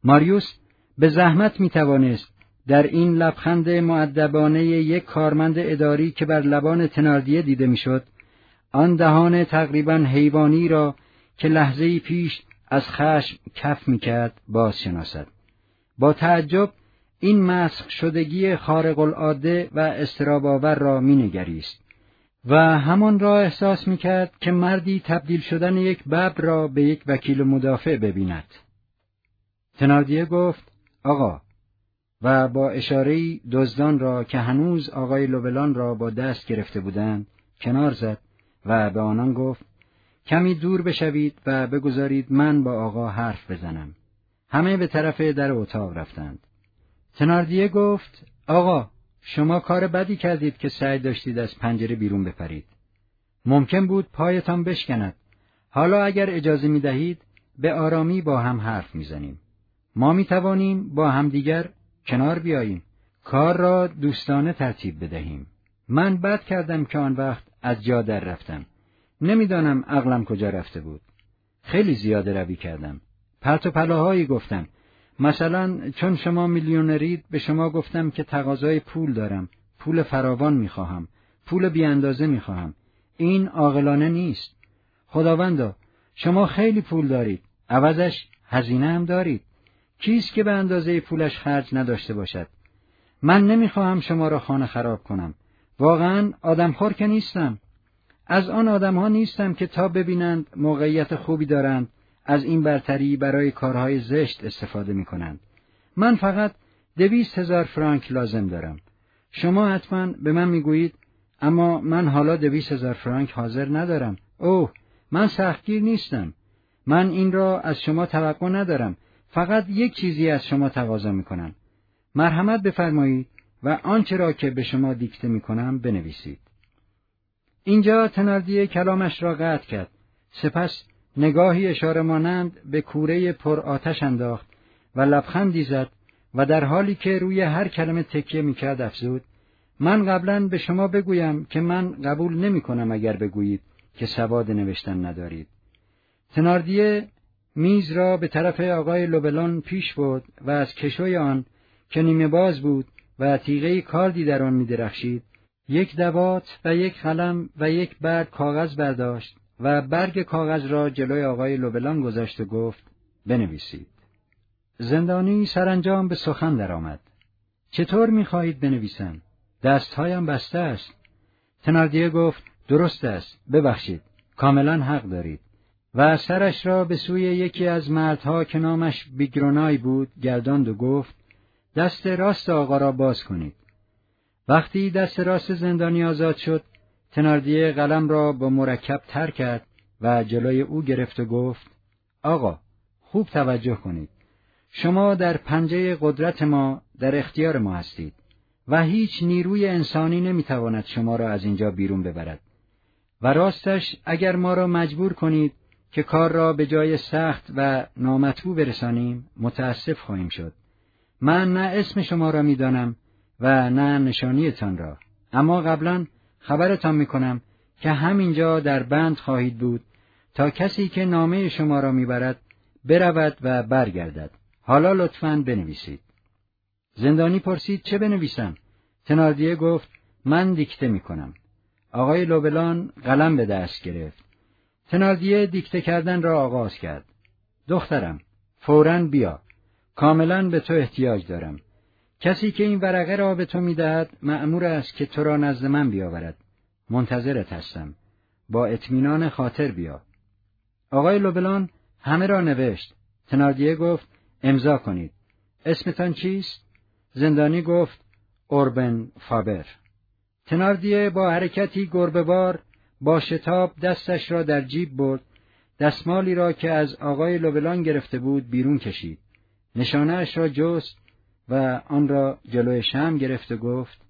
ماریوس به زحمت میتوانست در این لبخند مؤدبانه یک کارمند اداری که بر لبان تناردیه دیده میشد، آن دهان تقریباً حیوانی را که لحظه‌ای پیش از خشم کف میکرد باز شناسد. با تعجب این مسخ شدگی خارق العاده و اضطراب‌آور را مینگریست و همان را احساس میکرد که مردی تبدیل شدن یک ببر را به یک وکیل مدافع ببیند. تناردیه گفت: آقا، و با اشاره‌ای دزدان را که هنوز آقای لوبلان را با دست گرفته بودند کنار زد و به آنان گفت: کمی دور بشوید و بگذارید من با آقا حرف بزنم. همه به طرف در اتاق رفتند. تناردیه گفت: آقا، شما کار بدی کردید که سعی داشتید از پنجره بیرون بپرید. ممکن بود پایتان بشکند. حالا اگر اجازه می دهید به آرامی با هم حرف می زنیم. ما می توانیم با هم دیگر کنار بیاییم. کار را دوستانه ترتیب بدهیم. من بد کردم که آن وقت از جا در رفتم. نمیدانم عقلم کجا رفته بود. خیلی زیاده روی کردم. پرت و پلاهایی گفتم. مثلا چون شما میلیونرید به شما گفتم که تقاضای پول دارم. پول فراوان میخواهم. پول بی اندازه میخواهم. این عاقلانه نیست. خداوندا، شما خیلی پول دارید. عوضش هزینه هم دارید. کیست که به اندازه پولش خرج نداشته باشد؟ من نمیخواهم شما را خانه خراب کنم. واقعا آدمخوار که نیستم. از آن آدمها نیستم که تا ببینند موقعیت خوبی دارند از این برتری برای کارهای زشت استفاده میکنند. من فقط 200,000 فرانک لازم دارم. شما حتما به من میگویید اما من حالا 200,000 فرانک حاضر ندارم. اوه، من سختگیر نیستم. من این را از شما توقع ندارم. فقط یک چیزی از شما تقاضا میکنم. مرحمت بفرمایید و آنچه را که به شما دیکته میکنم بنویسید. اینجا تناردیه کلامش را قطع کرد. سپس نگاهی اشاره مانند به کوره پر آتش انداخت و لبخندی زد و در حالی که روی هر کلمه تکیه میکرد افزود: من قبلا به شما بگویم که من قبول نمی کنم اگر بگویید که سواد نوشتن ندارید. تناردیه میز را به طرف آقای لوبلان پیش برد و از کشوی آن که نیمه باز بود و تیغه کاردی در آن می‌درخشید، یک دوات و یک قلم و یک برگ کاغذ برداشت و برگ کاغذ را جلوی آقای لوبلان گذاشت و گفت: بنویسید. زندانی سرانجام به سخن درآمد: چطور می‌خواهید بنویسم؟ دستهایم بسته است. تناردیه گفت: درست است، ببخشید، کاملا حق دارید. و سرش را به سوی یکی از مردها که نامش بیگرونای بود گرداند و گفت: دست راست آقا را باز کنید. وقتی دست راست زندانی آزاد شد، تناردیه قلم را با مرکب تر کرد و جلوی او گرفت و گفت: آقا، خوب توجه کنید. شما در پنجه قدرت ما در اختیار ما هستید و هیچ نیروی انسانی نمیتواند شما را از اینجا بیرون ببرد. و راستش اگر ما را مجبور کنید که کار را به جای سخت و نامطبوع برسانیم، متاسف خواهیم شد. من نه اسم شما را میدانم و نه نشانیتان را، اما قبلا خبرتان میکنم که همینجا در بند خواهید بود تا کسی که نامه شما را میبرد برود و برگردد. حالا لطفاً بنویسید. زندانی پرسید: چه بنویسم؟ تناردیه گفت: من دیکته میکنم. آقای لوبلان قلم به دست گرفت. تناردیه دیکته کردن را آغاز کرد. دخترم، فوراً بیا. کاملاً به تو احتیاج دارم. کسی که این ورقه را به تو میدهد مأمور است که تو را نزد من بیاورد. منتظرت هستم. با اطمینان خاطر بیا. آقای لوبلان همه را نوشت. تناردیه گفت: امضا کنید. اسمتان چیست؟ زندانی گفت: اوربن فابر. تناردیه با حرکتی گربه‌وار با شتاب دستش را در جیب برد، دستمالی را که از آقای لوبلان گرفته بود بیرون کشید، نشانه اش را جست و آن را جلوی شمع گرفت و گفت: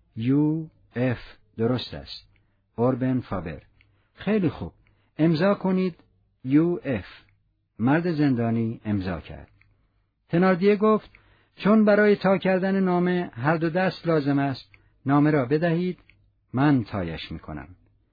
یو اف، درست است، اوربن فابر. خیلی خوب، امضا کنید یو اف. مرد زندانی امضا کرد. تناردیه گفت: چون برای تا کردن نامه هر دو دست لازم است، نامه را بدهید، من تایش میکنم.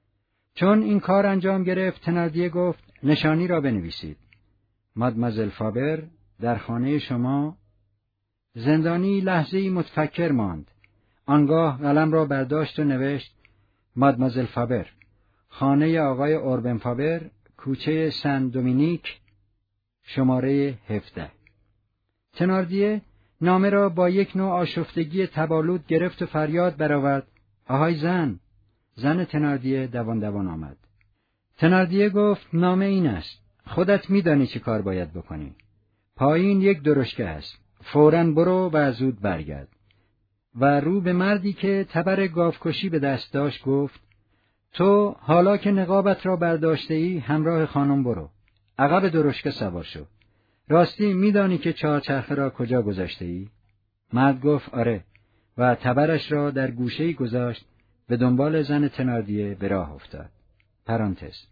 چون این کار انجام گرفت، تناردیه گفت: نشانی را بنویسید. مادمازل فابر در خانه شما؟ زندانی لحظه‌ای متفکر ماند. آنگاه قلم را برداشت و نوشت: مادمازل فابر، خانه آقای اوربن فابر، کوچه سن دومینیک، شماره 17. تناردیه نامه را با یک نوع آشفتگی تبالود گرفت و فریاد برآورد: آهای زن! زن تناردیه دوان دوان آمد. تناردیه گفت: نامه این است. خودت می‌دانی چه کار باید بکنی. پایین یک درشکه است. فوراً برو و زود برگرد. و رو به مردی که تبر گاوکشی به دست داشت گفت: تو حالا که نقابت را برداشته ای همراه خانم برو. عقب درشکه سوار شو. راستی می‌دانی که چهارچرخه را کجا گذاشته ای؟ مرد گفت: آره، و تبرش را در گوشه‌ای گذاشت. به دنبال زن تناردیه به راه افتاد. پرانتز.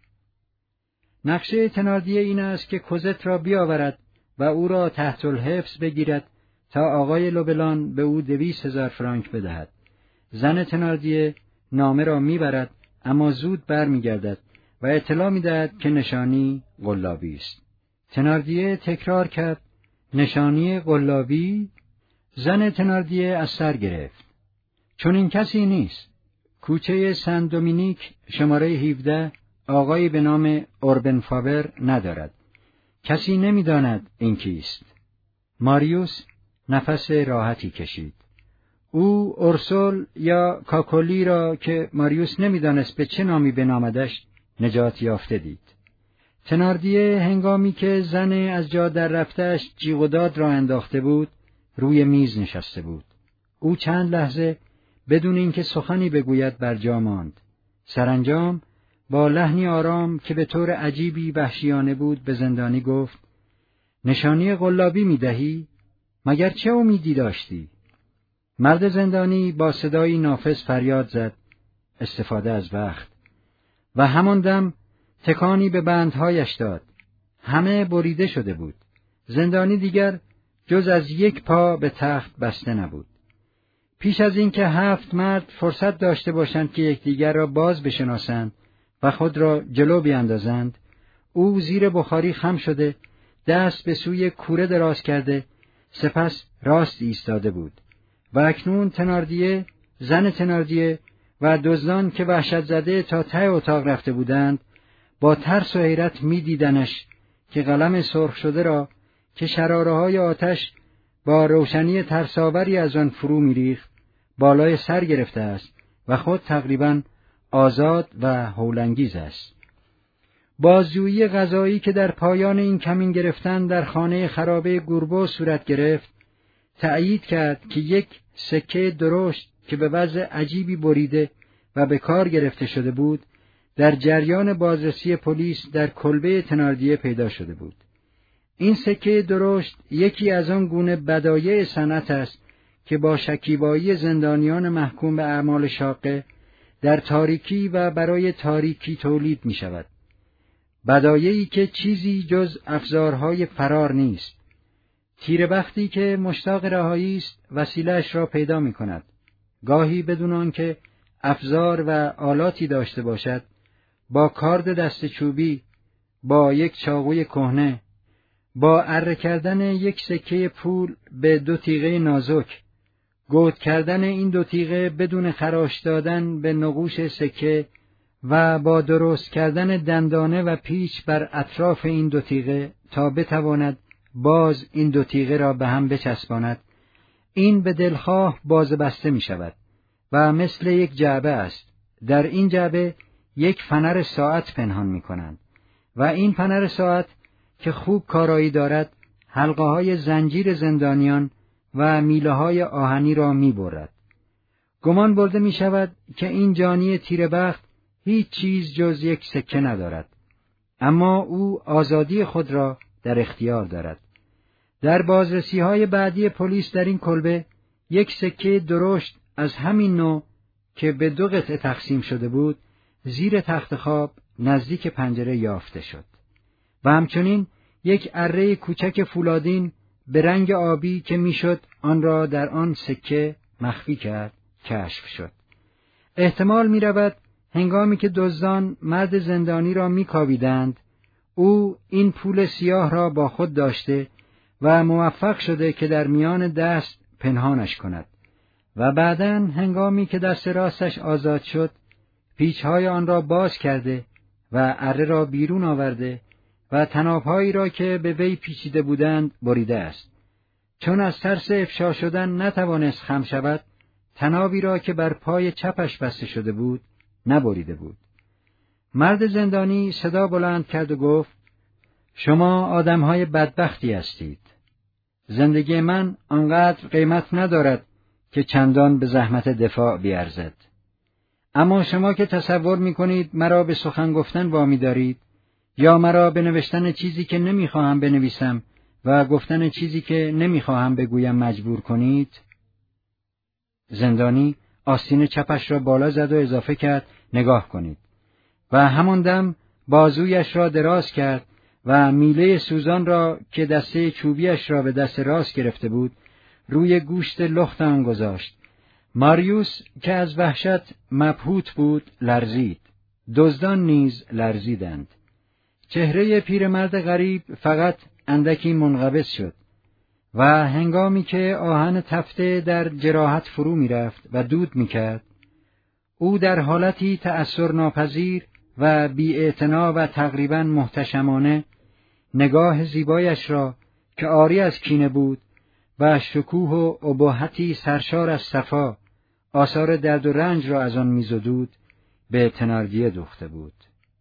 نقشه تناردیه این است که کوزت را بیاورد و او را تحت الحبس بگیرد تا آقای لوبلان به او 200,000 فرانک بدهد. زن تناردیه نامه را میبرد، اما زود برمیگردد و اطلاع میدهد که نشانی قلابی است. تناردیه تکرار کرد: نشانی قلابی؟ زن تناردیه از سر گرفت. چون این کسی نیست. کوچه سن دومینیک شماره 17 آقایی به نام اوربن فابر ندارد. کسی نمیداند این کیست. ماریوس نفس راحتی کشید. او اورسول یا کاکولی را که ماریوس نمیدانست به چه نامی بنامدش نجات یافته دید. تناردیه هنگامی که زن از جا در رفته‌اش جیغ و داد را انداخته بود، روی میز نشسته بود. او چند لحظه بدون اینکه سخنی بگوید بر جا ماند. سرانجام با لحنی آرام که به طور عجیبی وحشیانه بود به زندانی گفت: نشانی قلابی می‌دهی؟ مگر چه امیدی داشتی؟ مرد زندانی با صدایی نافذ فریاد زد: استفاده از وقت. و همان دم تکانی به بندهایش داد. همه بریده شده بود. زندانی دیگر جز از یک پا به تخت بسته نبود. پیش از اینکه 7 مرد فرصت داشته باشند که یکدیگر را باز بشناسند و خود را جلو بیاندازند، او زیر بخاری خم شده، دست به سوی کوره دراز کرده، سپس راست ایستاده بود. و اکنون تناردیه، زن تناردیه و دزدان که وحشت زده تا ته اتاق رفته بودند، با ترس و حیرت می‌دیدنش که قلم سرخ شده را که شراره‌های آتش با روشنی ترساوری از آن فرو می‌ریخت، بالای سر گرفته است و خود تقریباً آزاد و هولانگیز است. بازجویی قضایی که در پایان این کمین گرفتن در خانه خرابه گوربو صورت گرفت، تأیید کرد که یک سکه درشت که به وضع عجیبی بریده و به کار گرفته شده بود، در جریان بازرسی پلیس در کلبه تناردیه پیدا شده بود. این سکه درشت یکی از آن گونه بدایع صنعت است که با شکیبایی زندانیان محکوم به اعمال شاقه در تاریکی و برای تاریکی تولید می شود. بدایعی که چیزی جز افزارهای فرار نیست. تیربختی که مشتاق رهایی است وسیله‌اش را پیدا می کند. گاهی بدون آنکه افزار و آلاتی داشته باشد، با کارد دست چوبی، با یک چاقوی کهنه، با اره کردن یک سکه پول به 2 تیغه نازک، گود کردن این 2 تیغه بدون خراش دادن به نقوش سکه و با درست کردن دندانه و پیچ بر اطراف این 2 تیغه تا بتواند باز این 2 تیغه را به هم بچسباند، این به دلخواه باز بسته می شود و مثل یک جعبه است. در این جعبه یک فنر ساعت پنهان می کنند و این فنر ساعت که خوب کارایی دارد، حلقه های زنجیر زندانیان و میله های آهنی را می برد. گمان برده می شود که این جانی تیره‌بخت هیچ چیز جز یک سکه ندارد، اما او آزادی خود را در اختیار دارد. در بازرسی های بعدی پلیس در این کلبه یک سکه درشت از همین نوع که به 2 قطعه تقسیم شده بود زیر تخت خواب نزدیک پنجره یافته شد و همچنین یک اره کوچک فولادین به رنگ آبی که میشد آن را در آن سکه مخفی کرد کشف شد. احتمال می رود هنگامی که دزدان مرد زندانی را می کاویدند، او این پول سیاه را با خود داشته و موفق شده که در میان دست پنهانش کند و بعداً هنگامی که دست راستش آزاد شد پیچهای آن را باز کرده و اره را بیرون آورده و طناب‌هایی را که به وی پیچیده بودند بریده است. چون از ترس افشا شدن نتوانست خم شود، طنابی را که بر پای چپش بسته شده بود نبریده بود. مرد زندانی صدا بلند کرد و گفت: شما آدم‌های بدبختی هستید. زندگی من آنقدر قیمت ندارد که چندان به زحمت دفاع بیارزد. اما شما که تصور می‌کنید مرا به سخن گفتن وامی دارید یا مرا به نوشتن چیزی که نمی‌خواهم بنویسم و گفتن چیزی که نمی‌خواهم بگویم مجبور کنید. زندانی آستین چپش را بالا زد و اضافه کرد: نگاه کنید. و همان دم بازویش را دراز کرد و میله سوزان را که دسته چوبیش را به دست راست گرفته بود روی گوشت لخت آن گذاشت. ماریوس که از وحشت مبهوت بود لرزید. دزدان نیز لرزیدند. چهره پیرمرد غریب فقط اندکی منقبض شد و هنگامی که آهن تفته در جراحت فرو می‌رفت و دود می‌کرد، او در حالتی تأثیر ناپذیر و بی‌اعتنا و تقریباً محتشمانه نگاه زیبایش را که عاری از کینه بود و شکوه و ابهتی سرشار از صفا آثار درد و رنج را از آن می‌زدود به تناردیه دوخته بود.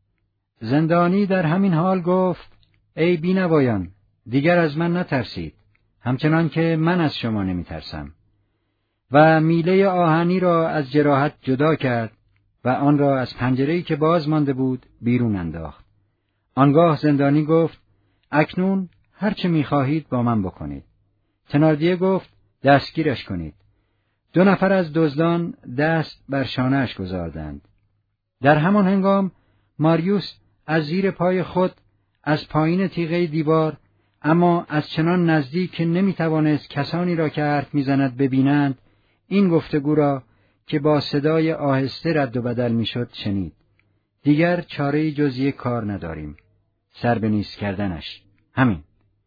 زندانی در همین حال گفت: ای بینوایان، دیگر از من نترسید، همچنان که من از شما نمی‌ترسم. و میله آهنی را از جراحت جدا کرد و آن را از پنجره‌ای که باز مانده بود بیرون انداخت. آنگاه زندانی گفت: اکنون هر چه می‌خواهید با من بکنید. تناردیه گفت: دستگیرش کنید. 2 نفر از دزدان دست بر شانه‌اش گذاردند. در همان هنگام ماریوس از زیر پای خود از پایین تیغه دیوار، اما از چنان نزدیک که نمی‌توانست کسانی را که حرف می‌زند ببینند، این گفتگو را که با صدای آهسته رد و بدل می‌شد شنید: دیگر چاره‌ای جز یک کار نداریم، سر به نیست کردنش. همین.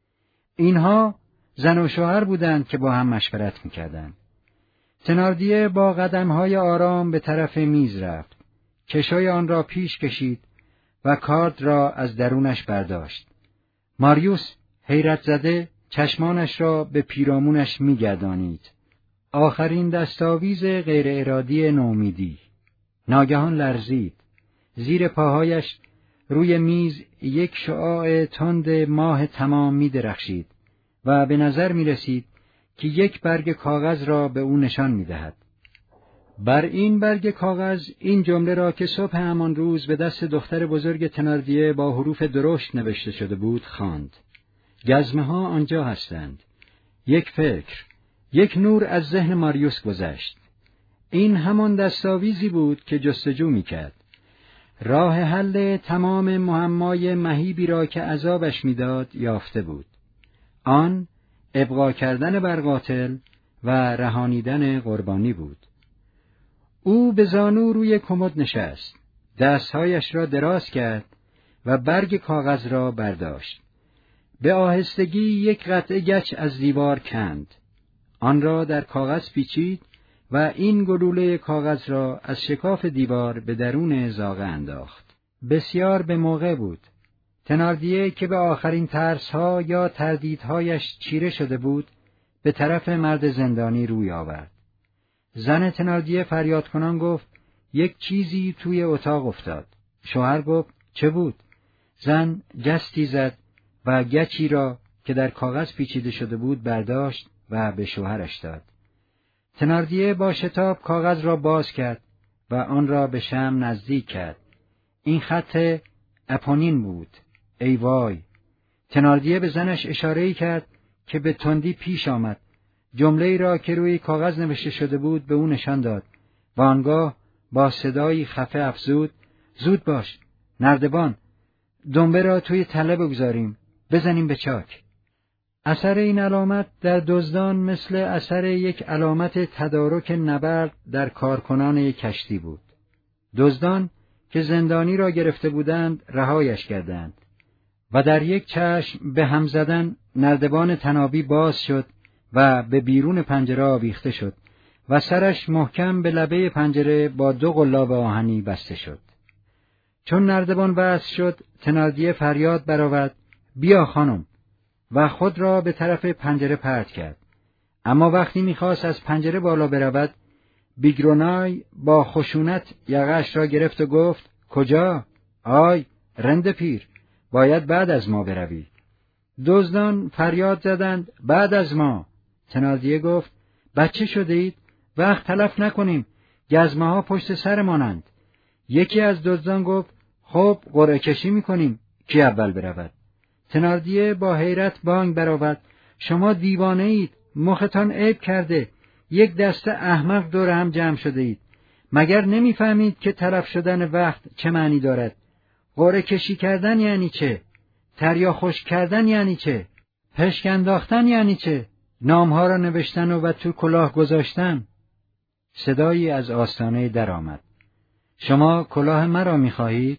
اینها زن و شوهر بودند که با هم مشورت می‌کردند. تناردیه با قدم‌های آرام به طرف میز رفت، کشوی آن را پیش کشید و کارد را از درونش برداشت. ماریوس حیرت زده چشمانش را به پیرامونش می‌گردانید. آخرین دستاویز غیر ارادی نومیدی. ناگهان لرزید. زیر پاهایش روی میز یک شعاع تند ماه تمام می‌درخشید و به نظر می‌رسید که یک برگ کاغذ را به او نشان می‌دهد. بر این برگ کاغذ این جمله را که صبح همان روز به دست دختر بزرگ تناردیه با حروف درشت نوشته شده بود خواند: گزمه‌ها آنجا هستند. یک فکر، یک نور از ذهن ماریوس گذشت. این همان دستاویزی بود که جستجو می‌کرد. راه حل تمام معمای مهیبی را که عذابش می‌داد یافته بود. آن ابقا کردن بر قاتل و رهانیدن قربانی بود. او به زانو روی کمد نشست، دستهایش را دراز کرد و برگ کاغذ را برداشت. به آهستگی یک قطعه گچ از دیوار کند. آن را در کاغذ پیچید و این گلوله کاغذ را از شکاف دیوار به درون زاغه انداخت. بسیار به موقع بود. تناردیه که به آخرین ترس‌ها یا تردیدهایش چیره شده بود، به طرف مرد زندانی روی آورد. زن تناردیه فریاد کنان گفت: یک چیزی توی اتاق افتاد. شوهر گفت: چه بود؟ زن جستی زد و گچی را که در کاغذ پیچیده شده بود برداشت و به شوهرش داد. تناردیه با شتاب کاغذ را باز کرد و آن را به شمع نزدیک کرد. این خط اپونین بود. ای وای! تناردیه به زنش اشاره‌ای کرد که به تندی پیش آمد. جمله‌ای را که روی کاغذ نوشته شده بود به او نشان داد و آنگاه با صدایی خفه افزود: زود باش، نردبان، دنبه را توی تله بگذاریم، بزنیم به چاک. اثر این علامت در دزدان مثل اثر یک علامت تدارک نبرد در کارکنان یک کشتی بود. دزدان که زندانی را گرفته بودند رهایش کردند و در یک چشم به هم زدن نردبان تنابی باز شد و به بیرون پنجره آویخته شد و سرش محکم به لبه پنجره با 2 قلاب آهنی بسته شد. چون نردبان بست شد، تناردیه فریاد برآورد: بیا خانم، و خود را به طرف پنجره پرت کرد. اما وقتی می‌خواست از پنجره بالا برود، بیگرونای با خشونت یقه‌اش را گرفت و گفت: کجا؟ آی رند پیر، باید بعد از ما بروی. دزدان فریاد زدند: بعد از ما. تناردیه گفت: بچه شده اید؟ وقت تلف نکنیم، گزمه ها پشت سرمانند. یکی از دزدان گفت: خب قرعه کشی می‌کنیم، کی اول برود؟ تناردیه با حیرت بانگ برآورد: شما دیوانه اید، مختان عیب کرده، یک دسته احمق دور هم جمع شده اید. مگر نمی‌فهمید که تلف شدن وقت چه معنی دارد؟ قرعه کشی کردن یعنی چه؟ تریا خشک کردن یعنی چه؟ پشک انداختن یعنی چه؟ نامها را نوشتن و تو کلاه گذاشتن. صدایی از آستانه در آمد: شما کلاه مرا می‌خواهید؟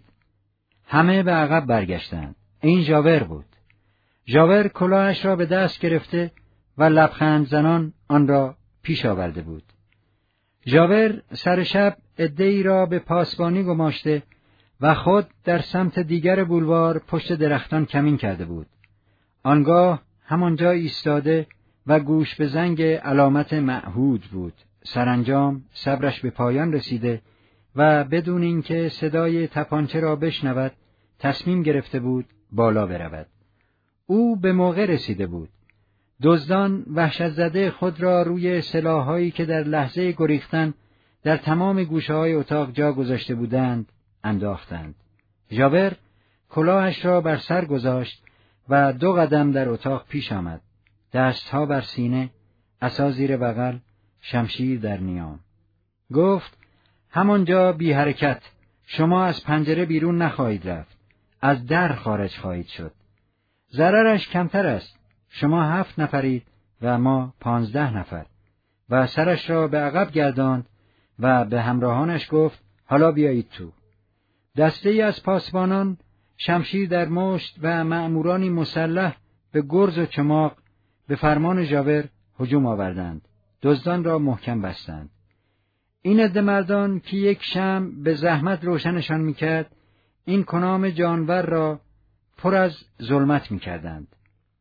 همه به عقب برگشتند. این ژاور بود. ژاور کلاهش را به دست گرفته و لبخند زنان آن را پیش آورده بود. ژاور سر شب عده‌ای را به پاسبانی گماشته و خود در سمت دیگر بولوار پشت درختان کمین کرده بود. آنگاه همانجا ایستاده و گوش به زنگ علامت معهود بود. سرانجام صبرش به پایان رسیده و بدون اینکه صدای تپانچه را بشنود تصمیم گرفته بود بالا برود. او به موقع رسیده بود. دزدان وحشت زده خود را روی سلاح‌هایی که در لحظه گریختن در تمام گوشه‌های اتاق جا گذاشته بودند انداختند. ژاور کلاهش را بر سر گذاشت و 2 قدم در اتاق پیش آمد. دستها بر سینه، عصا زیر بغل، شمشیر در نیام. گفت: همانجا بی حرکت، شما از پنجره بیرون نخواهید رفت، از در خارج خواهید شد. ضررش کمتر است، شما 7 نفرید و ما 15 نفر. و سرش را به عقب گرداند و به همراهانش گفت: حالا بیایید تو. دسته‌ای از پاسبانان شمشیر در مشت و مأمورانی مسلح به گرز و چماق به فرمان ژاور هجوم آوردند. دزدان را محکم بستند. این عده مردان که یک شمع به زحمت روشنشان میکرد، این کنام جانور را پر از ظلمت میکردند.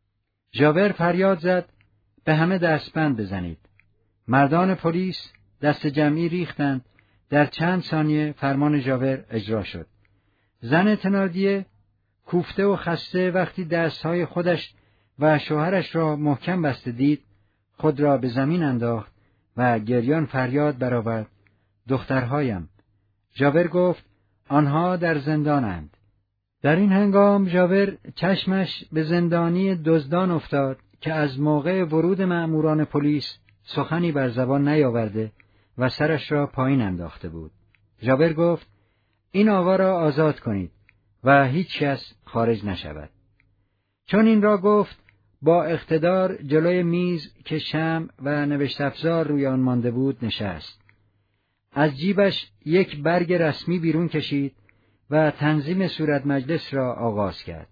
ژاور فریاد زد: به همه دستبند بزنید. مردان پلیس دست جمعی ریختند. در چند ثانیه فرمان ژاور اجرا شد. زن تناردیه کوفته و خسته وقتی دستهای خودش و شوهرش را محکم بسته دید، خود را به زمین انداخت و گریان فریاد برآورد: دخترهایم. ژاور گفت: آنها در زندانند. در این هنگام ژاور چشمش به زندانی دزدان افتاد که از موقع ورود مأموران پلیس سخنی بر زبان نیاورده و سرش را پایین انداخته بود. ژاور گفت: این آقا را آزاد کنید و هیچ کس خارج نشود. چون این را گفت، با اقتدار جلوی میز که شمع و نوشت افزار روی آن مانده بود نشست. از جیبش یک برگ رسمی بیرون کشید و تنظیم صورت مجلس را آغاز کرد.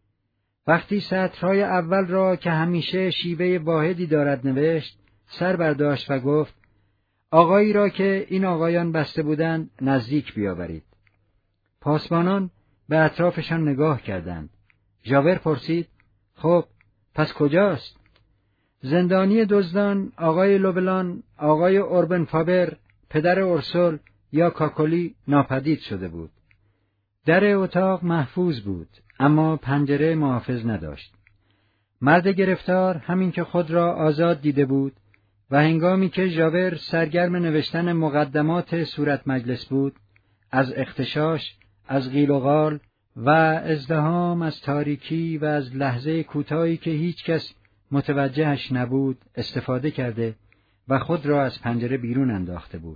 وقتی سطرهای اول را که همیشه شیوه واحدی دارد نوشت، سر برداشت و گفت: آقایی را که این آقایان بسته بودند نزدیک بیاورید. پاسبانان به اطرافشان نگاه کردند. ژاور پرسید: خب پس کجاست؟ زندانی دزدان آقای لوبلان، آقای اوربن فابر، پدر اورسول یا کاکولی ناپدید شده بود. در اتاق محفوظ بود، اما پنجره محافظ نداشت. مرد گرفتار همین که خود را آزاد دیده بود و هنگامی که ژاور سرگرم نوشتن مقدمات صورت مجلس بود، از اغتشاش، از قیل و قال و ازدحام، از تاریکی و از لحظه کوتاهی که هیچ کس متوجهش نبود استفاده کرده و خود را از پنجره بیرون انداخته بود.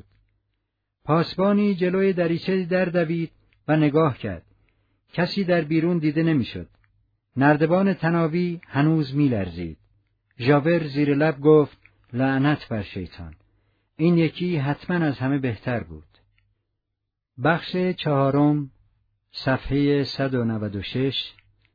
پاسبانی جلوی دریچه در دوید و نگاه کرد. کسی در بیرون دیده نمیشد. نردبان تناوی هنوز میلرزید. ژاور زیر لب گفت: لعنت بر شیطان. این یکی حتما از همه بهتر بود. بخش 4، صفحه 196.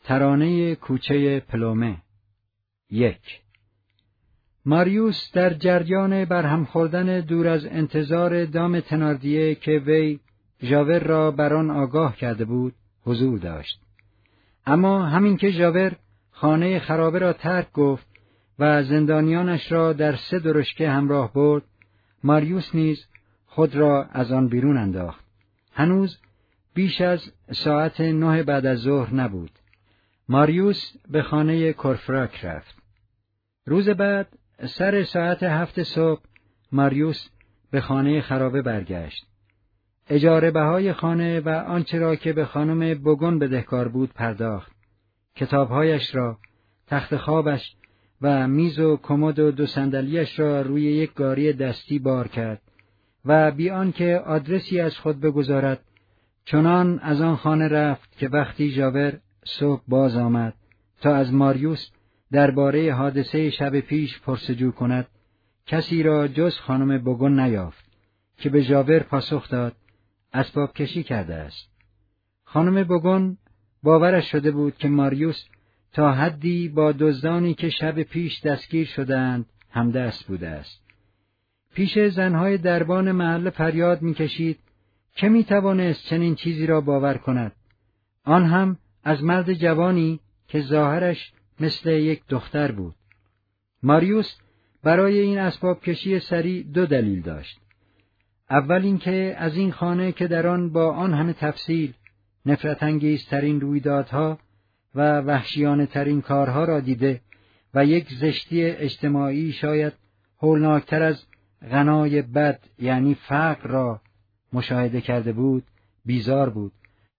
ترانه کوچه پلومه. 1. ماریوس در جریان برهم خوردن دور از انتظار دام تناردیه که وی ژاور را بر آن آگاه کرده بود حضور داشت. اما همین که ژاور خانه خرابه را ترک گفت و زندانیانش را در 3 درشکه همراه برد، ماریوس نیز خود را از آن بیرون انداخت. هنوز بیش از ساعت 9 بعد از ظهر نبود. ماریوس به خانه کورفراک رفت. روز بعد سر ساعت 7 صبح ماریوس به خانه خرابه برگشت. اجاره بهای خانه و آنچه را که به خانم بوگون بدهکار بود پرداخت. کتابهایش را، تخت خوابش و میز و کمد و 2 صندلیاش را روی یک گاری دستی بار کرد و بی آنکه آدرسی از خود بگذارد چنان از آن خانه رفت که وقتی ژاور صبح باز آمد تا از ماریوس درباره حادثه شب پیش پرسجو کند، کسی را جز خانم بوگون نیافت که به ژاور پاسخ داد اسباب کشی کرده است. خانم بوگون باورش شده بود که ماریوس تا حدی با دزدانی که شب پیش دستگیر شدند همدست بوده است. پیش زنهای دربان محل فریاد می‌کشید که می‌توانست چنین چیزی را باور کند، آن هم از مرد جوانی که ظاهرش مثل یک دختر بود. ماریوس برای این اسباب کشی سریع 2 دلیل داشت. اول اینکه از این خانه که در آن با آن همه تفصیل نفرت انگیزترین رویدادها و وحشیانه ترین کارها را دیده و یک زشتی اجتماعی شاید هولناکتر از غنای بد یعنی فقر را مشاهده کرده بود، بیزار بود.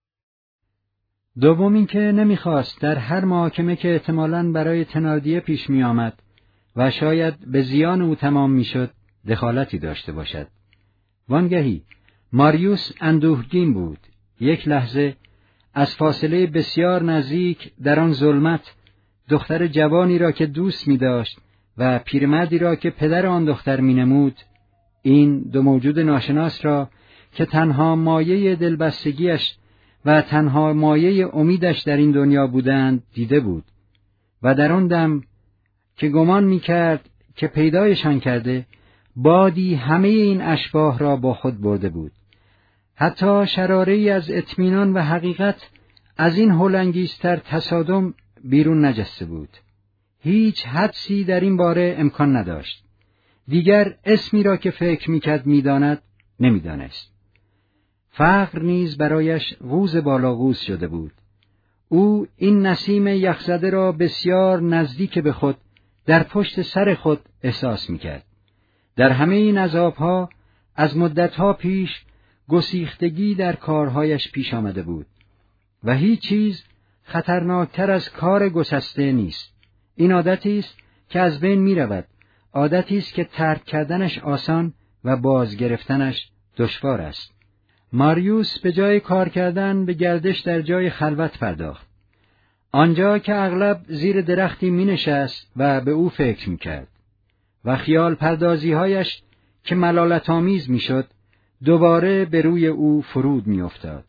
دوم اینکه نمیخواست در هر محاکمه که احتمالاً برای تناردیه پیش می آمد و شاید به زیان او تمام میشد دخالتی داشته باشد. وانگهی ماریوس اندوهگین بود. یک لحظه از فاصله بسیار نزدیک در آن ظلمت دختر جوانی را که دوست می داشت و پیرمردی را که پدر آن دختر می نمود، این 2 موجود ناشناس را که تنها مایه دلبستگیش و تنها مایه امیدش در این دنیا بودند دیده بود و در آن دم که گمان می کرد که پیدایشان کرده، بادی همه این اشباح را با خود برده بود. حتی شراره‌ای از اطمینان و حقیقت از این هولانگیزتر تصادم بیرون نجسته بود. هیچ حدسی در این باره امکان نداشت. دیگر اسمی را که فکر می‌کرد می‌داند نمی‌دانست. فقر نیز برایش قوز بالا قوز شده بود. او این نسیم یخزده را بسیار نزدیک به خود در پشت سر خود احساس می‌کرد. در همه این عذاب‌ها از مدت‌ها پیش گسیختگی در کارهایش پیش آمده بود و هیچ چیز خطرناکتر از کار گسسته نیست. این عادتی است که از بین می رود، عادتی است که ترک کردنش آسان و باز گرفتنش دشوار است. ماریوس به جای کار کردن به گردش در جای خلوت پرداخت. آنجا که اغلب زیر درختی می نشست و به او فکر می کرد و خیال پردازی‌هایش که ملالت‌آمیز می شد دوباره به روی او فرود می افتاد.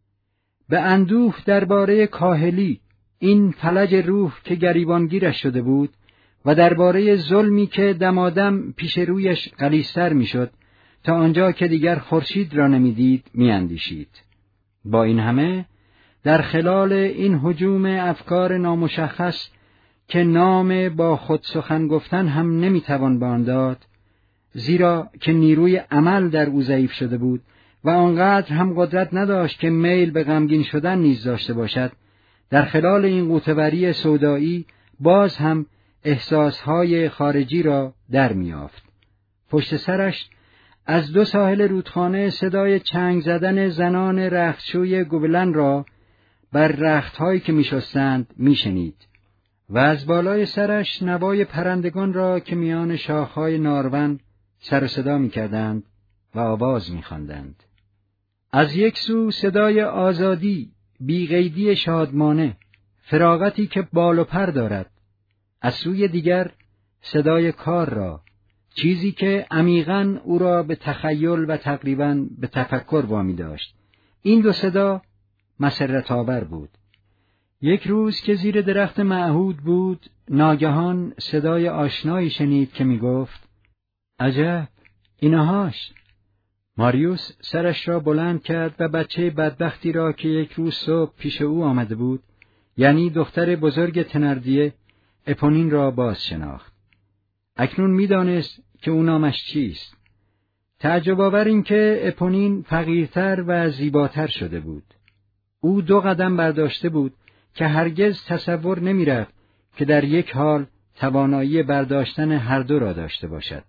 به اندوه درباره کاهلی، این فلج روح که گریبانگیرش شده بود و درباره ظلمی که دمادم پیش رویش غلیظ‌تر می شد تا آنجا که دیگر خورشید را نمی‌دید می‌اندیشید. با این همه در خلال این هجوم افکار نامشخص که نام با خود سخن گفتن هم نمی‌توان به آن داد، زیرا که نیروی عمل در او ضعیف شده بود و آنقدر هم قدرت نداشت که میل به غمگین شدن نیز داشته باشد، در خلال این قوطه‌وری سودایی باز هم احساسهای خارجی را در می‌یافت. پشت سرش از 2 ساحل رودخانه صدای چنگ زدن زنان رختشوی گوبلن را بر رختهایی که می‌شستند می‌شنید و از بالای سرش نوای پرندگان را که میان شاخهای نارون سر و صدا می‌کردند و آواز می‌خواندند. از یک سو صدای آزادی، بی‌قیدی شادمانه، فراغتی که بال و پر دارد، از سوی دیگر صدای کار را، چیزی که عمیقاً او را به تخیل و تقریباً به تفکر وامی داشت. این 2 صدا مسرت آور بود. یک روز که زیر درخت معهود بود، ناگهان صدای آشنایی شنید که میگفت: عجب، اینهاش. ماریوس سرش را بلند کرد و بچه بدبختی را که یک روز صبح پیش او آمده بود، یعنی دختر بزرگ تناردیه، اپونین را باز شناخت. اکنون می‌دانست که او نامش چیست. تعجب آور این که اپونین فقیرتر و زیباتر شده بود. او 2 قدم برداشته بود که هرگز تصور نمی‌رفت که در یک حال توانایی برداشتن هر 2 را داشته باشد.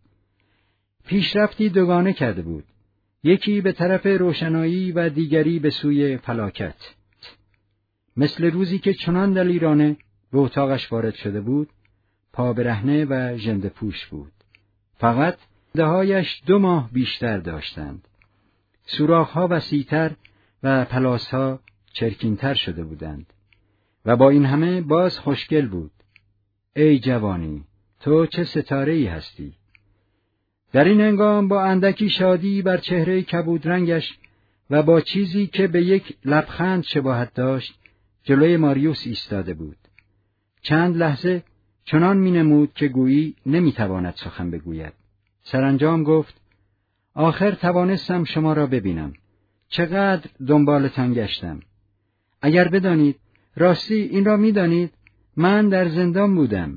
پیشرفتی دوگانه کرده بود، یکی به طرف روشنایی و دیگری به سوی فلاکت. مثل روزی که چنان دلیرانه به اتاقش وارد شده بود، پا برهنه و ژنده پوش بود. فقط دهایش 2 ماه بیشتر داشتند. سوراخ‌ها وسیع‌تر و پلاس‌ها چرکین‌تر شده بودند و با این همه باز خوشگل بود. ای جوانی، تو چه ستاره‌ای هستی! در این هنگام با اندکی شادی بر چهره کبودرنگش و با چیزی که به یک لبخند شباهت داشت، جلوی ماریوس ایستاده بود. چند لحظه چنان می‌نمود که گویی نمی‌تواند سخن بگوید. سرانجام گفت: آخر توانستم شما را ببینم. چقدر دنبالتان گشتم. اگر بدانید، راستی این را می‌دانید، من در زندان بودم.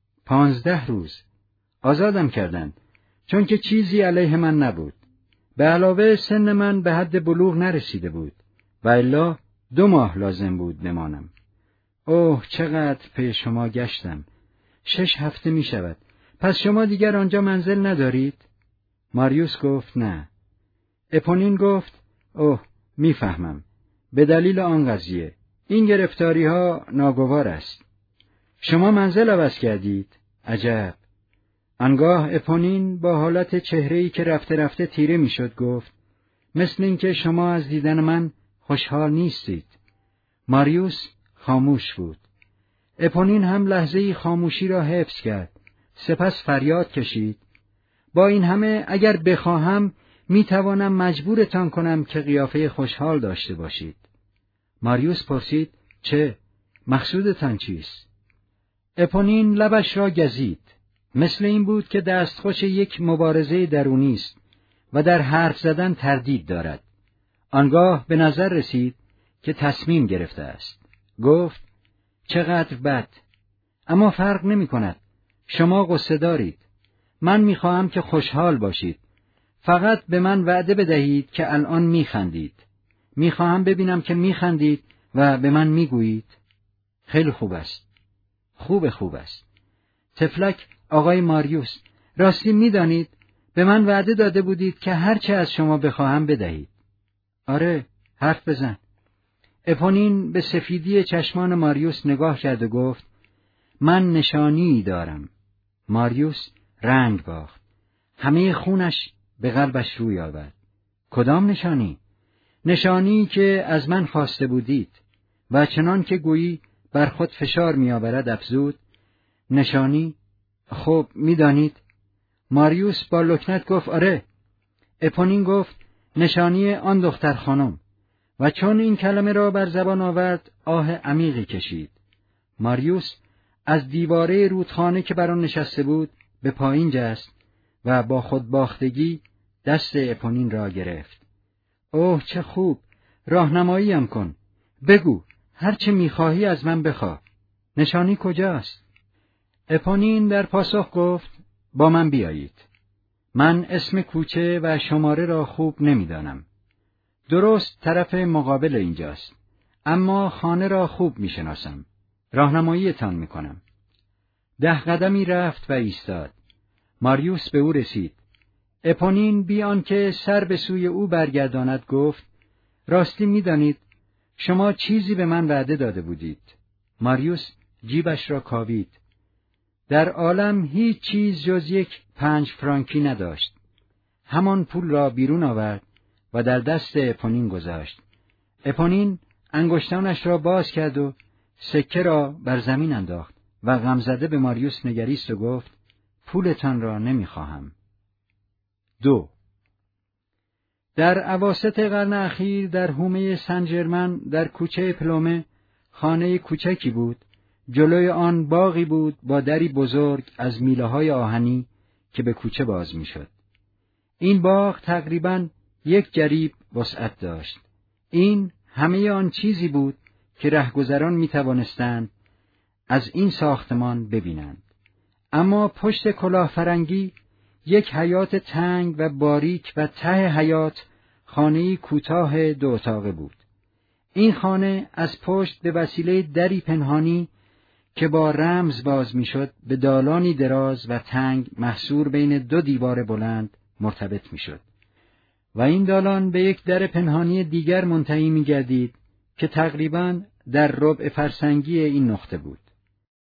15 روز. آزادم کردند، چون که چیزی علیه من نبود. به علاوه سن من به حد بلوغ نرسیده بود و الا 2 ماه لازم بود بمانم. اوه، چقدر پی شما گشتم. 6 هفته می شود. پس شما دیگر آنجا منزل ندارید؟ ماریوس گفت: نه. اپونین گفت: اوه، میفهمم. به دلیل آن قضیه. این گرفتاری ها ناگوار است. شما منزل عوض کردید؟ عجب. آنگاه اپونین با حالت چهره‌ای که رفته رفته تیره میشد گفت: مثل این که شما از دیدن من خوشحال نیستید. ماریوس خاموش بود. اپونین هم لحظه‌ای خاموشی را حفظ کرد. سپس فریاد کشید: با این همه اگر بخواهم میتوانم مجبورتان کنم که قیافه خوشحال داشته باشید. ماریوس پرسید: چه؟ مقصودتان چیست؟ اپونین لبش را گزید. مثل این بود که دستخوش یک مبارزه درونی است و در حرف زدن تردید دارد. آنگاه به نظر رسید که تصمیم گرفته است. گفت: چقدر بد. اما فرق نمی کند. شما غصه دارید. من می خواهم که خوشحال باشید. فقط به من وعده بدهید که الان می خندید. می خواهم ببینم که می خندید و به من می گویید: خیلی خوب است. خوب است. تفلک آقای ماریوس، راستی می دانید به من وعده داده بودید که هرچه از شما بخواهم بدهید. آره، حرف بزن. اپونین به سفیدی چشمان ماریوس نگاه کرد و گفت: من نشانی دارم. ماریوس رنگ باخت. همه خونش به قلبش روی آورد. کدام نشانی؟ نشانی که از من خواسته بودید. و چنان که گویی بر خود فشار می آورد افزود: نشانی؟ خب میدانید. ماریوس با لکنت گفت: آره. اپونین گفت: نشانی آن دختر خانم. و چون این کلمه را بر زبان آورد آه عمیقی کشید. ماریوس از دیواره رودخانه که بر آن نشسته بود به پایین جست و با خود باختگی دست اپونین را گرفت. اوه چه خوب، راهنماییم کن. بگو، هر چه میخواهی از من بخواه. نشانی کجاست؟ اپونین در پاسخ گفت: با من بیایید. من اسم کوچه و شماره را خوب نمیدانم. درست طرف مقابل اینجاست، اما خانه را خوب میشناسم. راهنماییتان میکنم. 10 قدمی رفت و ایستاد. ماریوس به او رسید. اپونین بی آنکه سر به سوی او برگرداند گفت: راستی میدانید شما چیزی به من وعده داده بودید. ماریوس جیبش را کاوید. در عالم هیچ چیز جز یک 5 فرانکی نداشت. همان پول را بیرون آورد و در دست اپونین گذاشت. اپونین انگشتانش را باز کرد و سکه را بر زمین انداخت و غمزده به ماریوس نگریست و گفت: پولتان را نمیخواهم. 2. در اواسط قرن اخیر در حومه سن ژرمن در کوچه پلومه خانه کوچکی بود. جلوی آن باغی بود با دری بزرگ از میله‌های آهنی که به کوچه باز می‌شد. این باغ تقریباً 1 جریب وسعت داشت. این همه آن چیزی بود که رهگذران می‌توانستند از این ساختمان ببینند. اما پشت کلاهفرنگی 1 حیاط تنگ و باریک و ته حیاط خانه‌ای کوتاه 2 اتاقه بود. این خانه از پشت به وسیله دری پنهانی که با رمز باز میشد به دالانی دراز و تنگ محصور بین 2 دیوار بلند مرتبط میشد و این دالان به 1 در پنهانی دیگر منتهی می‌گردید که تقریباً در ربع فرسنگی این نقطه بود.